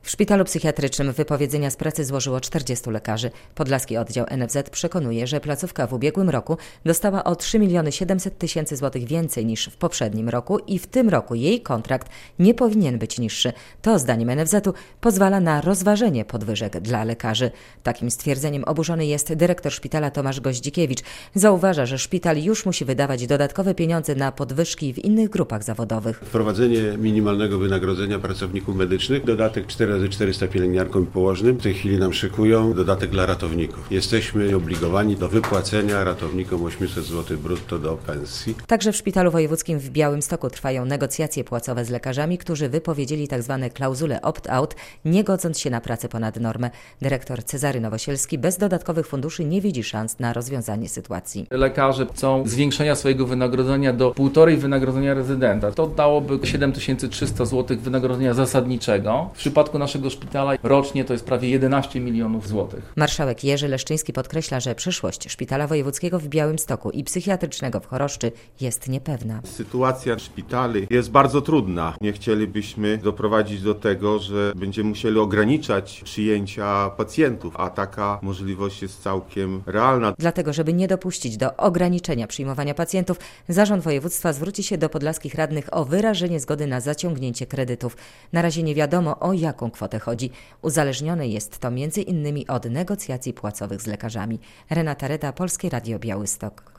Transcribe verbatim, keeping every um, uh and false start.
W szpitalu psychiatrycznym wypowiedzenia z pracy złożyło czterdziestu lekarzy. Podlaski oddział N F Z przekonuje, że placówka w ubiegłym roku dostała o trzy miliony siedemset tysięcy złotych więcej niż w poprzednim roku i w tym roku jej kontrakt nie powinien być niższy. To zdaniem N F Z-u pozwala na rozważenie podwyżek dla lekarzy. Takim stwierdzeniem oburzony jest dyrektor szpitala Tomasz Goździkiewicz. Zauważa, że szpital już musi wydawać dodatkowe pieniądze na podwyżki w innych grupach zawodowych. Wprowadzenie minimalnego wynagrodzenia pracowników medycznych, dodatek cztery razy czterysta pielęgniarkom i położnym. W tej chwili nam szykują dodatek dla ratowników. Jesteśmy obligowani do wypłacenia ratownikom osiemset złotych brutto do pensji. Także w Szpitalu Wojewódzkim w Białymstoku trwają negocjacje płacowe z lekarzami, którzy wypowiedzieli tzw. klauzule opt-out, nie godząc się na pracę ponad normę. Dyrektor Cezary Nowosielski bez dodatkowych funduszy nie widzi szans na rozwiązanie sytuacji. Lekarze chcą zwiększenia swojego wynagrodzenia do półtorej wynagrodzenia rezydenta. To dałoby siedem tysięcy trzysta złotych wynagrodzenia zasadniczego. W przypadku naszego szpitala rocznie to jest prawie jedenaście milionów złotych. Marszałek Jerzy Leszczyński podkreśla, że przyszłość Szpitala Wojewódzkiego w Białymstoku i psychiatrycznego w Choroszczy jest niepewna. Sytuacja szpitali jest bardzo trudna. Nie chcielibyśmy doprowadzić do tego, że będziemy musieli ograniczać przyjęcia pacjentów, a taka możliwość jest całkiem realna. Dlatego, żeby nie dopuścić do ograniczenia przyjmowania pacjentów, Zarząd Województwa zwróci się do podlaskich radnych o wyrażenie zgody na zaciągnięcie kredytów. Na razie nie wiadomo, o jaką kwotę chodzi. Uzależnione jest to między innymi od negocjacji płacowych z lekarzami. Renata Reda, Polskie Radio Białystok.